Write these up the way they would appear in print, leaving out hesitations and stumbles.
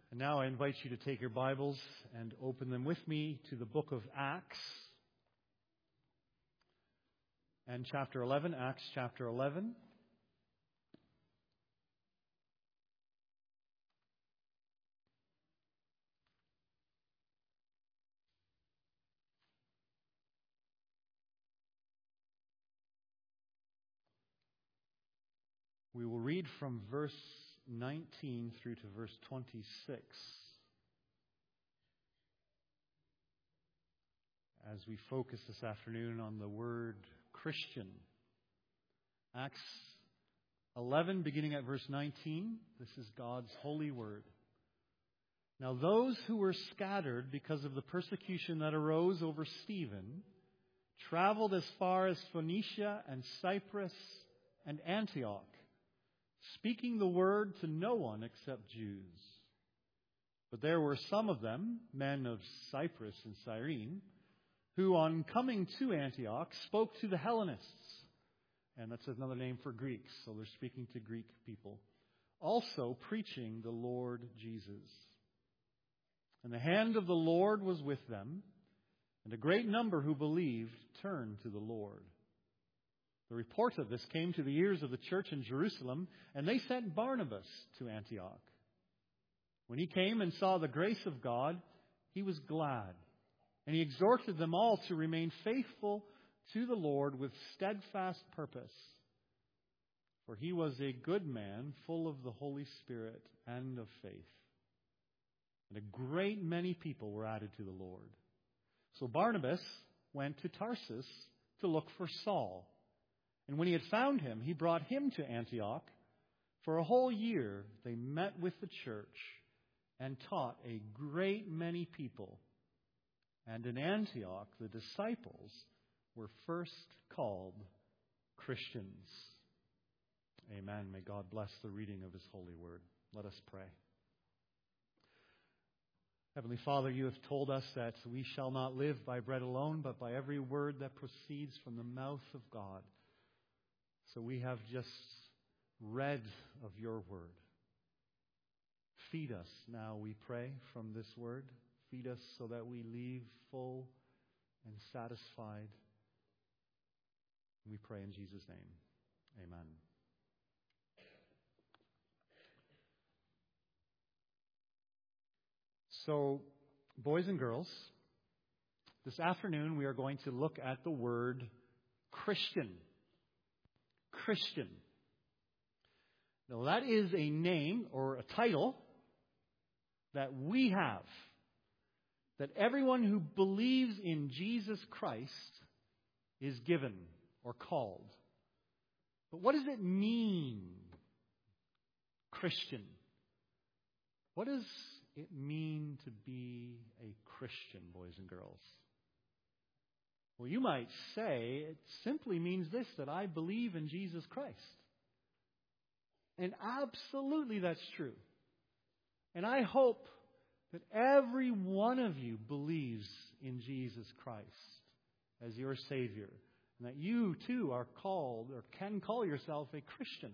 And now I invite you to take your Bibles and open them with me to the book of Acts and chapter 11, Acts chapter 11. We will read from verse 19 through to verse 26 as we focus this afternoon on the word Christian. Acts 11, beginning at verse 19. This is God's holy word. Now those who were scattered because of the persecution that arose over Stephen traveled as far as Phoenicia and Cyprus and Antioch, speaking the word to no one except Jews. But there were some of them, men of Cyprus and Cyrene, who on coming to Antioch spoke to the Hellenists. And that's another name for Greeks, so they're speaking to Greek people. Also preaching the Lord Jesus. And the hand of the Lord was with them, and a great number who believed turned to the Lord. The report of this came to the ears of the church in Jerusalem, and they sent Barnabas to Antioch. When he came and saw the grace of God, he was glad, and he exhorted them all to remain faithful to the Lord with steadfast purpose. For he was a good man, full of the Holy Spirit and of faith. And a great many people were added to the Lord. So Barnabas went to Tarsus to look for Saul. And when he had found him, he brought him to Antioch. For a whole year they met with the church and taught a great many people. And in Antioch the disciples were first called Christians. Amen. May God bless the reading of His holy word. Let us pray. Heavenly Father, you have told us that we shall not live by bread alone, but by every word that proceeds from the mouth of God. So we have just read of your word. Feed us now, we pray, from this word. Feed us so that we leave full and satisfied. We pray in Jesus' name. Amen. So, boys and girls, this afternoon we are going to look at the word Christian. Christian. Now that is a name or a title that we have, that everyone who believes in Jesus Christ is given or called. But what does it mean, Christian? What does it mean to be a Christian, boys and girls? Well, you might say it simply means this, that I believe in Jesus Christ. And absolutely that's true. And I hope that every one of you believes in Jesus Christ as your Savior. And that you too are called or can call yourself a Christian.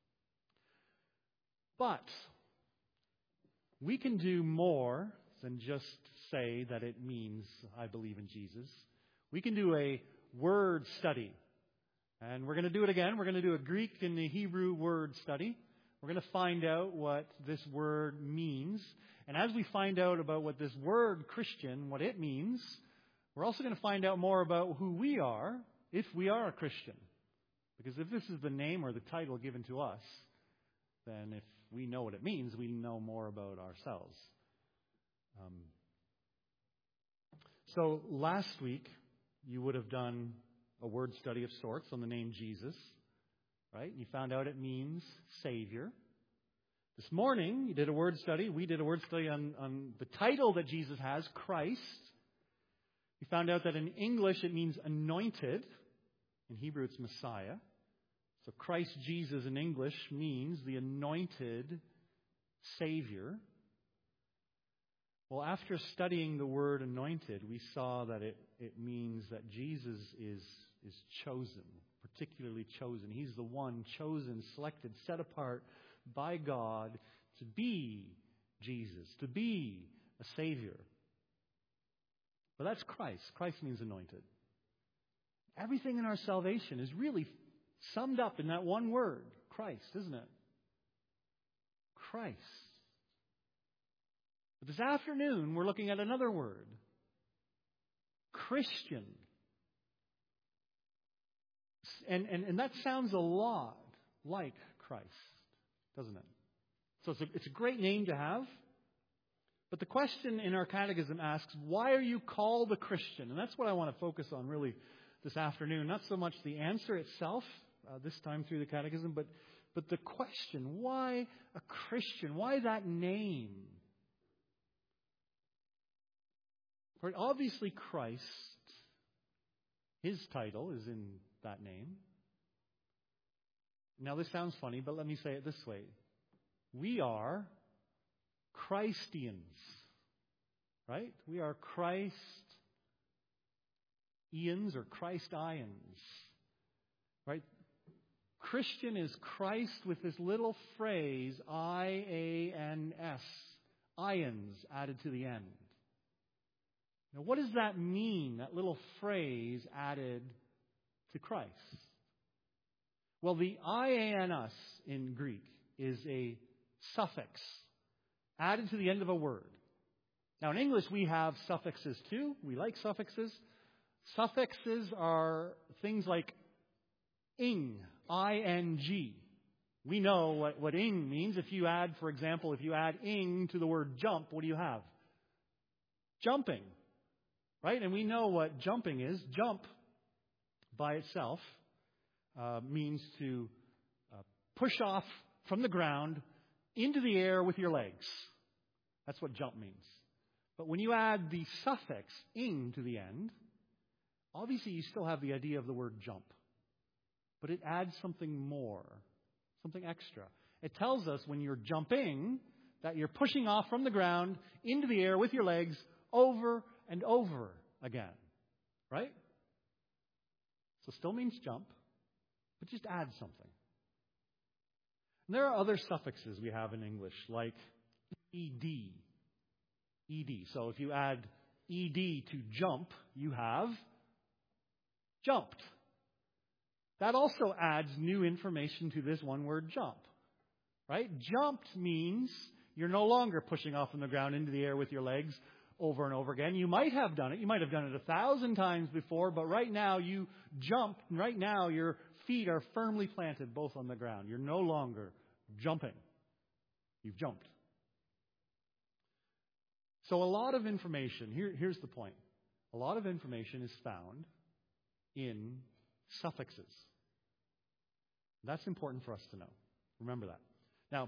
But we can do more than just say that it means I believe in Jesus. We can do a word study. And we're going to do it again. We're going to do a Greek and a Hebrew word study. We're going to find out what this word means. And as we find out about what this word Christian, what it means, we're also going to find out more about who we are if we are a Christian. Because if this is the name or the title given to us, then if we know what it means, we know more about ourselves. So last week, you would have done a word study of sorts on the name Jesus, right? You found out it means Savior. This morning, you did a word study. We did a word study on the title that Jesus has, Christ. You found out that in English it means anointed. In Hebrew it's Messiah. So Christ Jesus in English means the anointed Savior. Well, after studying the word anointed, we saw that it means that Jesus is chosen, particularly chosen. He's the one chosen, selected, set apart by God to be Jesus, to be a Savior. But that's Christ. Christ means anointed. Everything in our salvation is really summed up in that one word, Christ, isn't it? Christ. But this afternoon, we're looking at another word, Christian. And that sounds a lot like Christ, doesn't it? So it's a great name to have. But the question in our catechism asks, why are you called a Christian? And that's what I want to focus on really this afternoon. Not so much the answer itself, this time through the catechism, but the question, why a Christian? Why that name? For obviously Christ, his title is in that name. Now this sounds funny, but let me say it this way. We are Christians, right? We are Christians or Christians, right? Christian is Christ with this little phrase, I-A-N-S, ions added to the end. Now what does that mean, that little phrase added to Christ? Well, the I-A-N-S in Greek is a suffix added to the end of a word. Now, in English, we have suffixes too. We like suffixes. Suffixes are things like ing, I-N-G. We know what ing means. If you add, for example, if you add ing to the word jump, what do you have? Jumping, right? And we know what jumping is. Jump, by itself, means to push off from the ground into the air with your legs. That's what jump means. But when you add the suffix ing to the end, obviously you still have the idea of the word jump. But it adds something more, something extra. It tells us when you're jumping that you're pushing off from the ground into the air with your legs over and over again. Right? So still means jump, but just add something. And there are other suffixes we have in English, like ed. Ed. So if you add ed to jump, you have jumped. That also adds new information to this one word, jump. Right? Jumped means you're no longer pushing off from the ground into the air with your legs over and over again. You might have done it. You might have done it 1,000 times before, but right now you jump. Right now your feet are firmly planted both on the ground. You're no longer jumping. You've jumped. So a lot of information, here's the point. A lot of information is found in suffixes. That's important for us to know. Remember that. Now,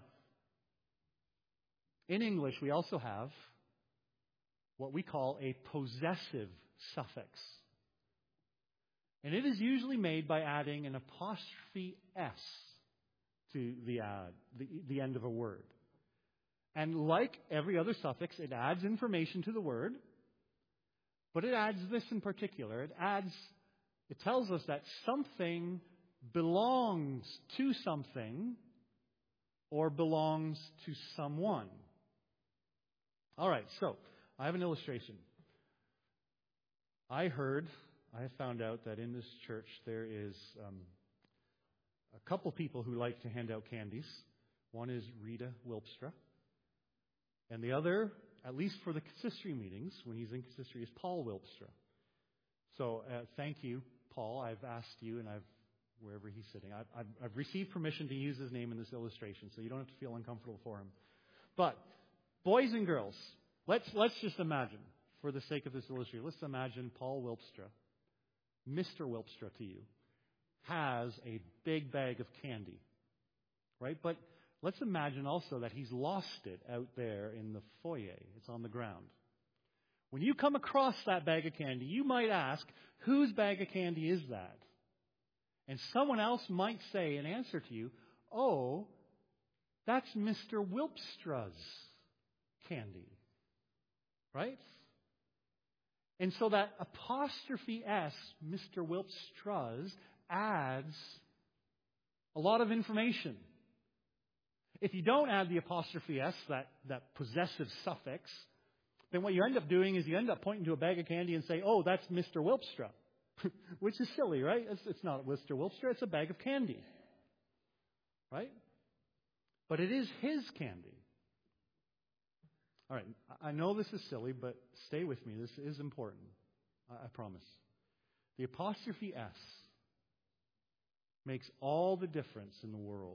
in English, we also have what we call a possessive suffix. And it is usually made by adding an apostrophe S to the end of a word. And like every other suffix, it adds information to the word, but it adds this in particular. It tells us that something belongs to something or belongs to someone. All right, so I have an illustration. I found out that in this church there is a couple people who like to hand out candies. One is Rita Wilpstra. And the other, at least for the consistory meetings, when he's in consistory, is Paul Wilpstra. So thank you, Paul. I've asked you, and wherever he's sitting, I've received permission to use his name in this illustration, so you don't have to feel uncomfortable for him. But boys and girls, let's just imagine, for the sake of this illustration, let's imagine Paul Wilpstra, Mr. Wilpstra to you, has a big bag of candy, right? But let's imagine also that he's lost it out there in the foyer. It's on the ground. When you come across that bag of candy, you might ask, whose bag of candy is that? And someone else might say in answer to you, oh, that's Mr. Wilpstra's candy. Right? And so that apostrophe S, Mr. Wilpstra's, adds a lot of information. If you don't add the apostrophe S, that possessive suffix, then what you end up doing is you end up pointing to a bag of candy and say, oh, that's Mr. Wilpstra. Which is silly, right? It's not Mr. Wilpstra, it's a bag of candy. Right? But it is his candy. All right, I know this is silly, but stay with me. This is important. I promise. The apostrophe S makes all the difference in the world.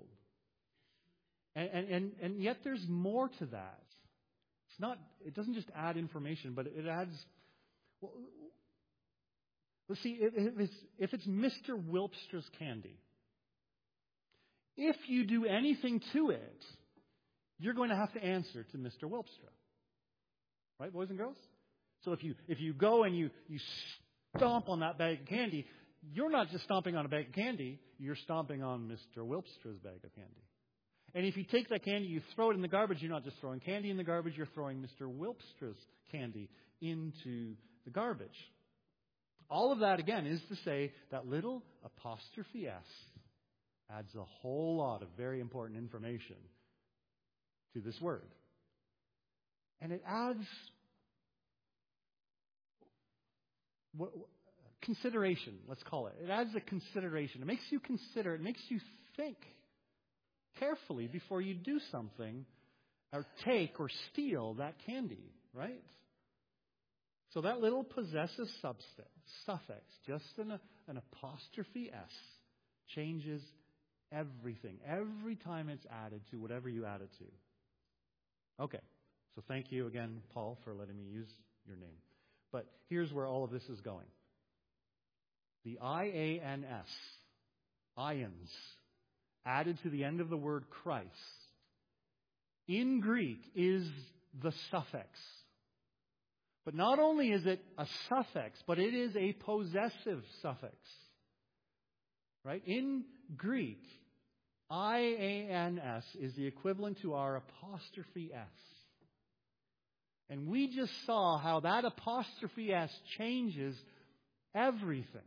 And yet there's more to that. It doesn't just add information, but it adds. Well, let's see, if it's Mr. Wilpstra's candy, if you do anything to it, you're going to have to answer to Mr. Wilpstra. Right, boys and girls? So if you go and you stomp on that bag of candy, you're not just stomping on a bag of candy, you're stomping on Mr. Wilpstra's bag of candy. And if you take that candy, you throw it in the garbage, you're not just throwing candy in the garbage, you're throwing Mr. Wilpstra's candy into the garbage. All of that, again, is to say that little apostrophe S adds a whole lot of very important information to this word. And it adds consideration, let's call it. It adds a consideration. It makes you consider, it makes you think carefully before you do something or take or steal that candy, right? So that little possessive suffix, just an apostrophe S, changes everything. Every time it's added to whatever you add it to. Okay, so thank you again, Paul, for letting me use your name. But here's where all of this is going. The IANS, ions, added to the end of the word Christ, in Greek is the suffix. But not only is it a suffix, but it is a possessive suffix. Right? In Greek, IANS is the equivalent to our apostrophe S. And we just saw how that apostrophe S changes everything.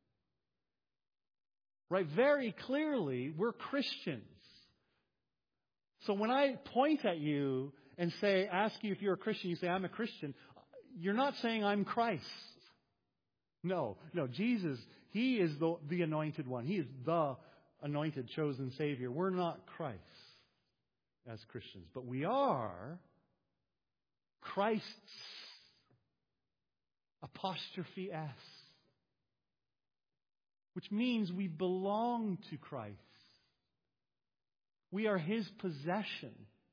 Right? Very clearly, we're Christians. So when I point at you and ask you if you're a Christian, you say, I'm a Christian, you're not saying I'm Christ. No, Jesus, He is the anointed one. He is the anointed, chosen Savior. We're not Christ as Christians, but we are Christ's apostrophe S, which means we belong to Christ. We are His possession.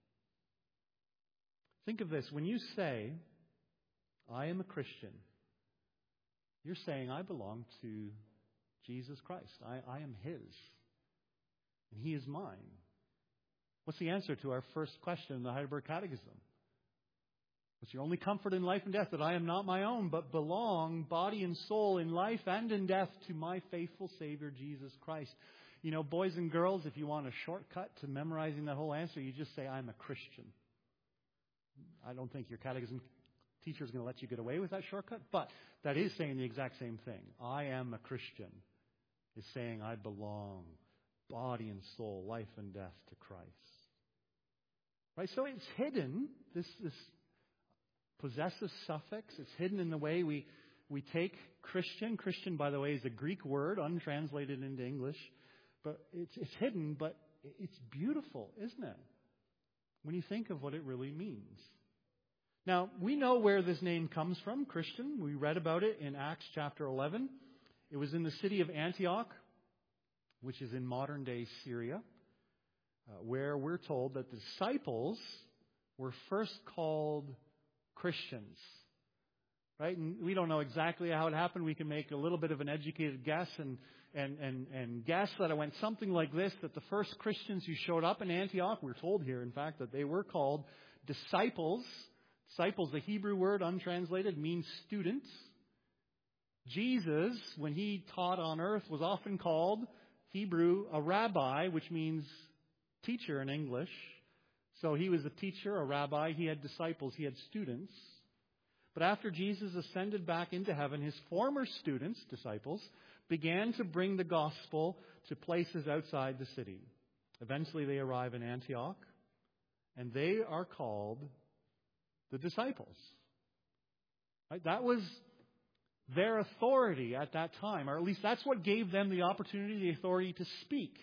Think of this. When you say, I am a Christian, you're saying, I belong to Jesus Christ. I am His. And He is mine. What's the answer to our first question in the Heidelberg Catechism? What's your only comfort in life and death? That I am not my own, but belong, body and soul, in life and in death, to my faithful Savior, Jesus Christ. You know, boys and girls, if you want a shortcut to memorizing that whole answer, you just say, I'm a Christian. I don't think your catechism teacher is going to let you get away with that shortcut, but that is saying the exact same thing. I am a Christian is saying I belong, body and soul, life and death, to Christ. Right? So it's hidden, this possessive suffix. It's hidden in the way we take Christian. Christian, by the way, is a Greek word, untranslated into English. But it's hidden, but it's beautiful, isn't it? When you think of what it really means. Now, we know where this name comes from, Christian. We read about it in Acts chapter 11. It was in the city of Antioch, which is in modern-day Syria, where we're told that the disciples were first called Christians. Right? And we don't know exactly how it happened. We can make a little bit of an educated guess and guess that it went something like this, that the first Christians who showed up in Antioch, we're told here, in fact, that they were called disciples. Disciples, the Hebrew word, untranslated, means students. Jesus, when He taught on earth, was often called, Hebrew, a rabbi, which means teacher in English. So He was a teacher, a rabbi. He had disciples. He had students. But after Jesus ascended back into heaven, His former students, disciples, began to bring the gospel to places outside the city. Eventually they arrive in Antioch. And they are called the disciples. Right? That was their authority at that time, or at least that's what gave them the opportunity, the authority to speak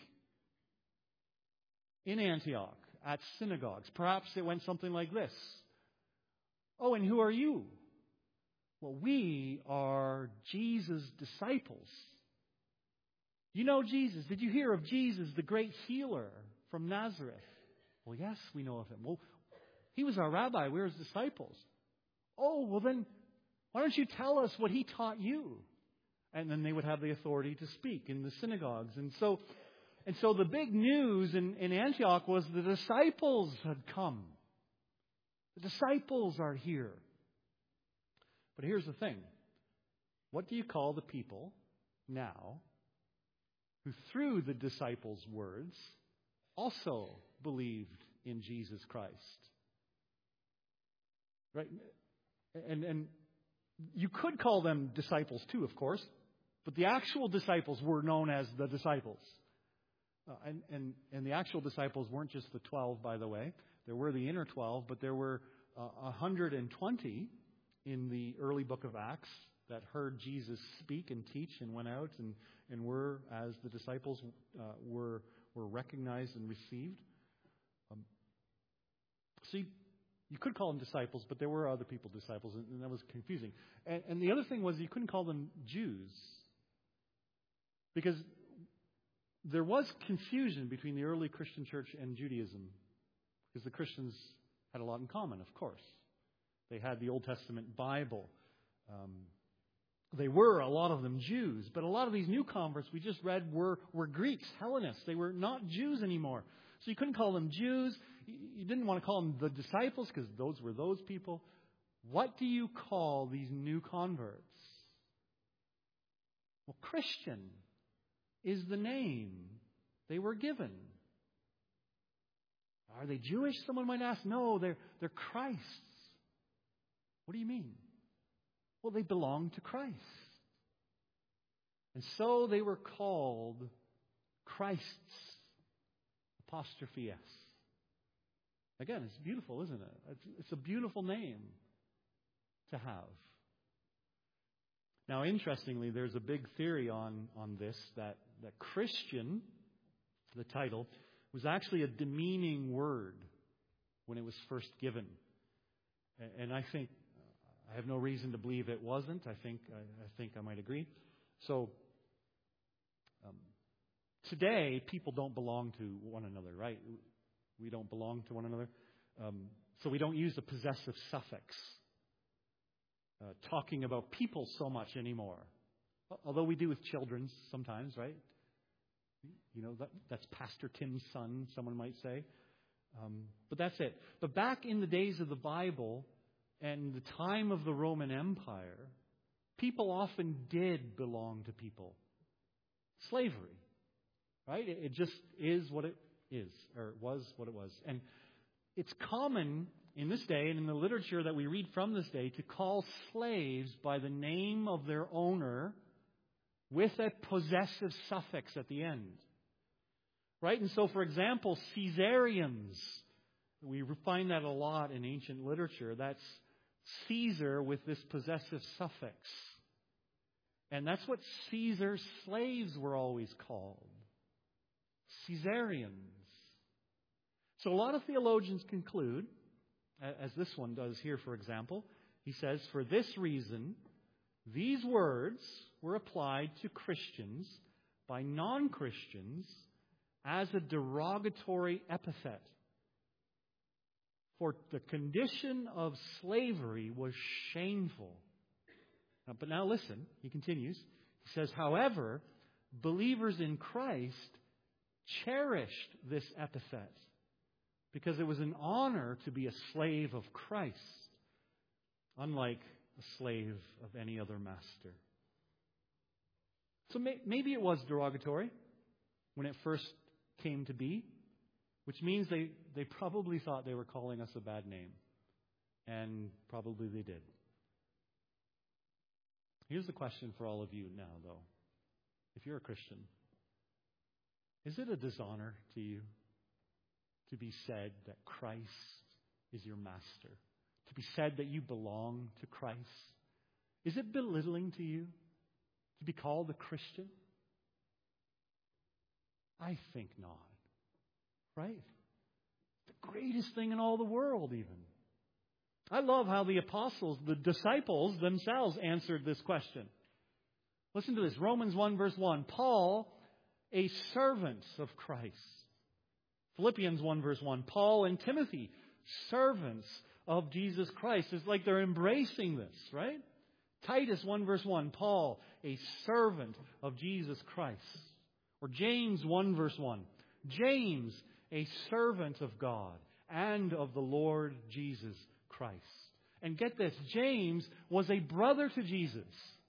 in Antioch, at synagogues. Perhaps it went something like this. Oh, and who are you? Well, we are Jesus' disciples. You know Jesus. Did you hear of Jesus, the great healer from Nazareth? Well, yes, we know of him. Well, he was our rabbi. We're his disciples. Oh, well then, why don't you tell us what he taught you? And then they would have the authority to speak in the synagogues. And so the big news in Antioch was the disciples had come. The disciples are here. But here's the thing. What do you call the people now who, through the disciples' words, also believed in Jesus Christ? Right? And you could call them disciples too, of course, but the actual disciples were known as the disciples. And the actual disciples weren't just the 12, by the way. There were the inner 12, but there were 120 in the early book of Acts that heard Jesus speak and teach and went out and were, as the disciples were recognized and received. So you could call them disciples, but there were other people disciples, and that was confusing. And the other thing was you couldn't call them Jews, because there was confusion between the early Christian church and Judaism, because the Christians had a lot in common, of course. They had the Old Testament Bible. They were, a lot of them, Jews. But a lot of these new converts we just read were Greeks, Hellenists. They were not Jews anymore. So you couldn't call them Jews. You didn't want to call them the disciples, because those were those people. What do you call these new converts? Well, Christian is the name they were given. Are they Jewish? Someone might ask. No, they're Christ's. What do you mean? Well, they belong to Christ. And so they were called Christ's, apostrophe S. Again, it's beautiful, isn't it? It's a beautiful name to have. Now, interestingly, there's a big theory on this, that Christian, the title, was actually a demeaning word when it was first given. And I think, I have no reason to believe it wasn't. I think I might agree. So, today, people don't belong to one another, right? We don't belong to one another. So we don't use the possessive suffix, talking about people so much anymore. Although we do with children sometimes, right? You know, that's Pastor Tim's son, someone might say. But that's it. But back in the days of the Bible and the time of the Roman Empire, people often did belong to people. Slavery, right? It just is what it is, or it was what it was. And it's common in this day and in the literature that we read from this day to call slaves by the name of their owner with a possessive suffix at the end. Right? And so, for example, Caesarians, we find that a lot in ancient literature. That's Caesar with this possessive suffix. And that's what Caesar's slaves were always called. Caesarians. So a lot of theologians conclude, as this one does here, for example, he says, for this reason, these words were applied to Christians by non-Christians as a derogatory epithet. For the condition of slavery was shameful. But now listen, he continues. He says, however, believers in Christ cherished this epithet because it was an honor to be a slave of Christ, unlike a slave of any other master. So maybe it was derogatory when it first came to be, which means they probably thought they were calling us a bad name. And probably they did. Here's the question for all of you now, though. If you're a Christian, is it a dishonor to you to be said that Christ is your master? To be said that you belong to Christ? Is it belittling to you to be called a Christian? I think not. Right? The greatest thing in all the world, even. I love how the apostles, the disciples themselves answered this question. Listen to this. Romans 1 verse 1. Paul, a servant of Christ. Philippians 1 verse 1. Paul and Timothy, servants of Jesus Christ. It's like they're embracing this, right? Titus 1 verse 1. Paul, a servant of Jesus Christ. Or James 1 verse 1. James, a servant of God and of the Lord Jesus Christ. And get this, James was a brother to Jesus.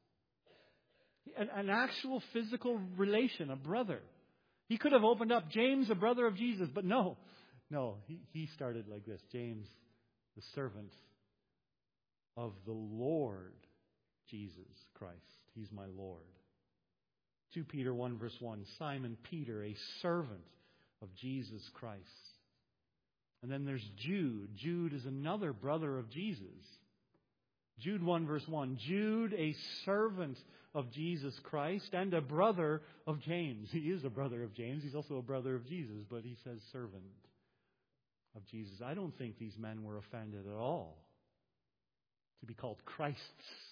An actual physical relation, a brother. He could have opened up, James, a brother of Jesus, but no. No, he started like this. James, the servant of the Lord Jesus Christ. He's my Lord. 2 Peter 1 verse 1. Simon Peter, a servant of Jesus Christ. And then there's Jude. Jude is another brother of Jesus. Jude 1 verse 1. Jude, a servant of Jesus Christ and a brother of James. He is a brother of James. He's also a brother of Jesus, but he says servant of Jesus. I don't think these men were offended at all to be called Christs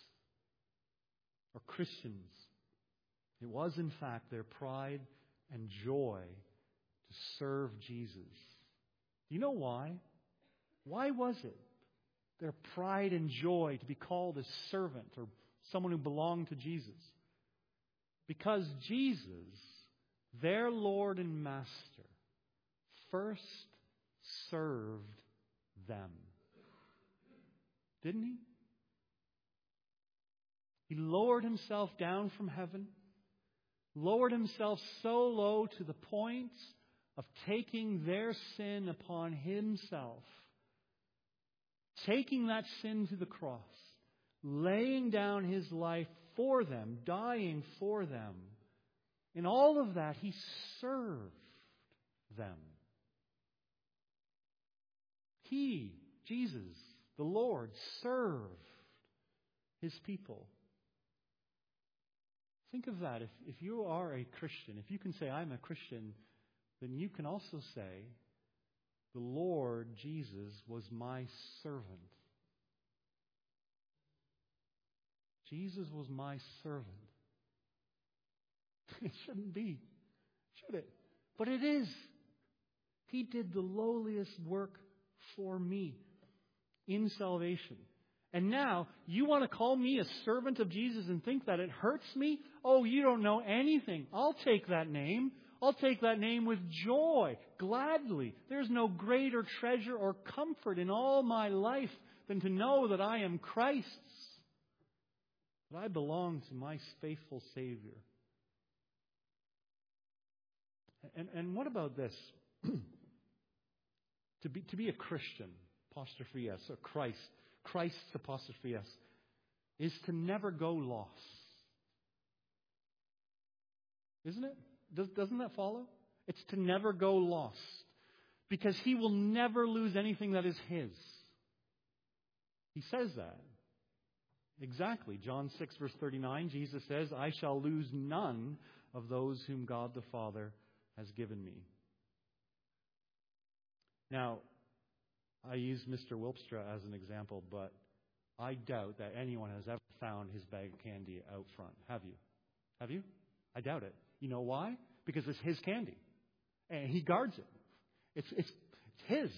or Christians. It was, in fact, their pride and joy to serve Jesus. Do you know why? Why was it their pride and joy to be called a servant or someone who belonged to Jesus? Because Jesus, their Lord and Master, first served them. Didn't he? He lowered himself down from heaven, lowered himself so low to the point of taking their sin upon himself, taking that sin to the cross, laying down his life for them, dying for them. In all of that, he served them. He, Jesus, the Lord, served his people. Think of that. If you are a Christian, if you can say, I'm a Christian, then you can also say, the Lord Jesus was my servant. Jesus was my servant. It shouldn't be, should it? But it is. He did the lowliest work for me in salvation. And now, you want to call me a servant of Jesus and think that it hurts me? Oh, you don't know anything. I'll take that name. I'll take that name with joy, gladly. There's no greater treasure or comfort in all my life than to know that I am Christ's, that I belong to my faithful Savior. And what about this? To be a Christian, apostrophe S, or Christ's apostrophe S, is to never go lost. Isn't it? Doesn't that follow? It's to never go lost. Because he will never lose anything that is his. He says that. Exactly. John 6 verse 39, Jesus says, I shall lose none of those whom God the Father has given me. Now, I use Mr. Wilpstra as an example, but I doubt that anyone has ever found his bag of candy out front. Have you? Have you? I doubt it. You know why? Because it's his candy. And he guards it. It's his.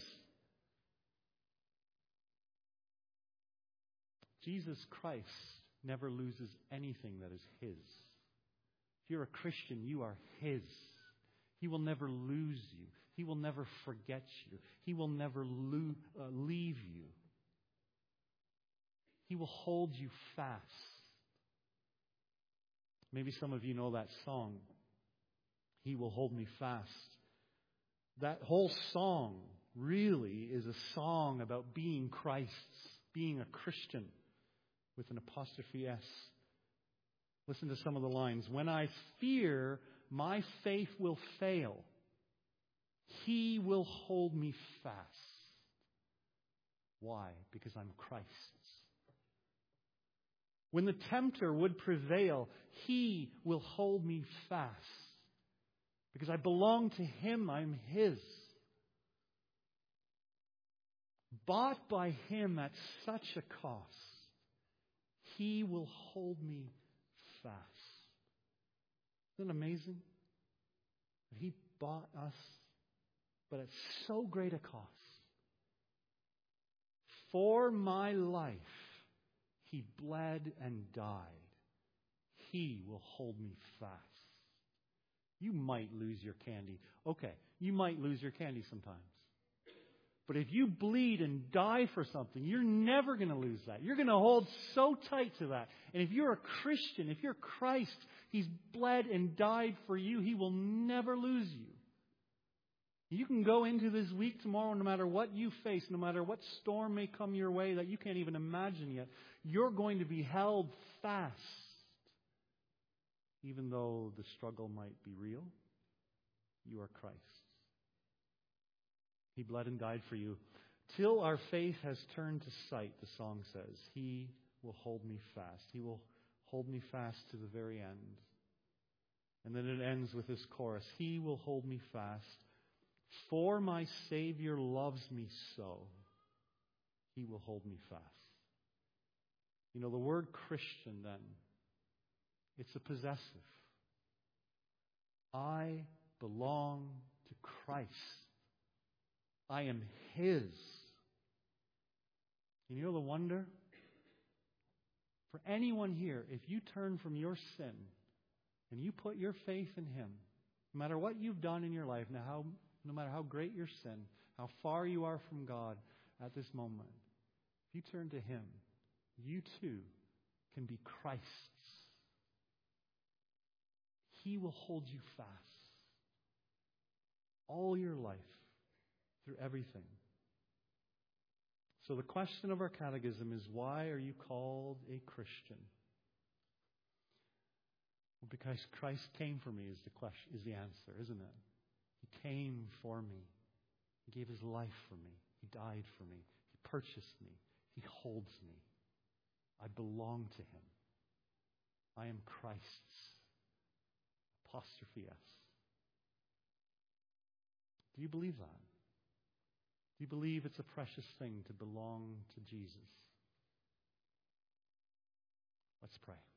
Jesus Christ never loses anything that is his. If you're a Christian, you are his. He will never lose you. He will never forget you. He will never leave you. He will hold you fast. Maybe some of you know that song, He Will Hold Me Fast. That whole song really is a song about being Christ's, being a Christian with an apostrophe S. Listen to some of the lines. When I fear my faith will fail. He will hold me fast. Why? Because I'm Christ's. When the tempter would prevail, He will hold me fast. Because I belong to Him, I'm His. Bought by Him at such a cost, He will hold me fast. Isn't it amazing? That He bought us, but at so great a cost. For my life, He bled and died. He will hold me fast. You might lose your candy. Okay, you might lose your candy sometimes. But if you bleed and die for something, you're never going to lose that. You're going to hold so tight to that. And if you're a Christian, if you're Christ, He's bled and died for you. He will never lose you. You can go into this week tomorrow, no matter what you face, no matter what storm may come your way that you can't even imagine yet, you're going to be held fast. Even though the struggle might be real, you are Christ. He bled and died for you. Till our faith has turned to sight, the song says, He will hold me fast. He will hold me fast to the very end. And then it ends with this chorus, He will hold me fast. For my Savior loves me so, He will hold me fast. You know, the word Christian then, it's a possessive. I belong to Christ. I am His. And you know the wonder? For anyone here, if you turn from your sin and you put your faith in Him, no matter what you've done in your life, no matter how great your sin, how far you are from God at this moment, if you turn to Him, you too can be Christ's. He will hold you fast all your life, through everything. So the question of our catechism is, why are you called a Christian? Well, because Christ came for me is the answer, isn't it? He came for me. He gave His life for me. He died for me. He purchased me. He holds me. I belong to Him. I am Christ's. Apostrophe S. Do you believe that? Do you believe it's a precious thing to belong to Jesus? Let's pray.